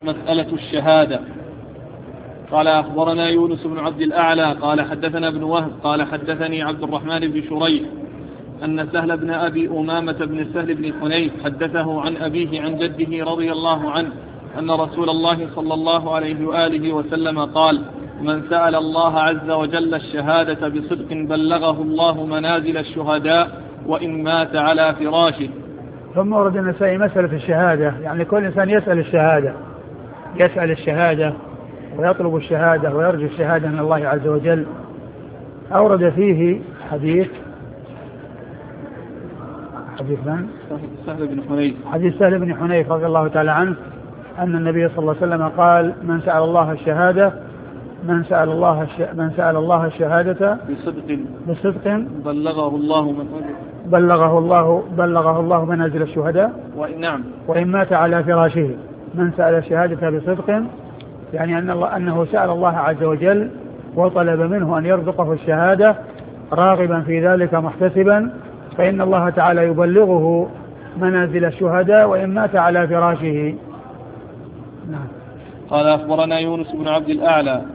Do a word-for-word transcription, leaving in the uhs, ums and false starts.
مسألة الشهادة. قال أخبرنا يونس بن عبد الأعلى قال حدثنا ابن وهب قال حدثني عبد الرحمن بن شريح أن سهل بن أبي أمامة بن سهل بن حنيف حدثه عن أبيه عن جده رضي الله عنه أن رسول الله صلى الله عليه وآله وسلم قال: من سأل الله عز وجل الشهادة بصدق بلغه الله منازل الشهداء وإن مات على فراشه. ثم ورد النسائي مسألة الشهادة، يعني كل إنسان يسأل الشهادة يسأل الشهادة ويطلب الشهادة ويرجو الشهادة من الله عز وجل. أورد فيه حديث حديث من؟ سهل بن حنيف حديث سهل بن حنيف رضي الله تعالى عنه أن النبي صلى الله عليه وسلم قال: من سأل الله الشهادة من سأل الله الش... من سأل الله الشهادة بصدق بصدق بلغه الله من بلغه الله بلغه الله منازل الشهداء وإن نعم وإن مات على فراشه. من سأل الشهادة بصدق يعني أن الله أنه سأل الله عز وجل وطلب منه أن يرزقه الشهادة راغبا في ذلك محتسبا، فإن الله تعالى يبلغه منازل الشهداء وإن مات على فراشه. نعم. قال أخبرنا يونس بن عبد الأعلى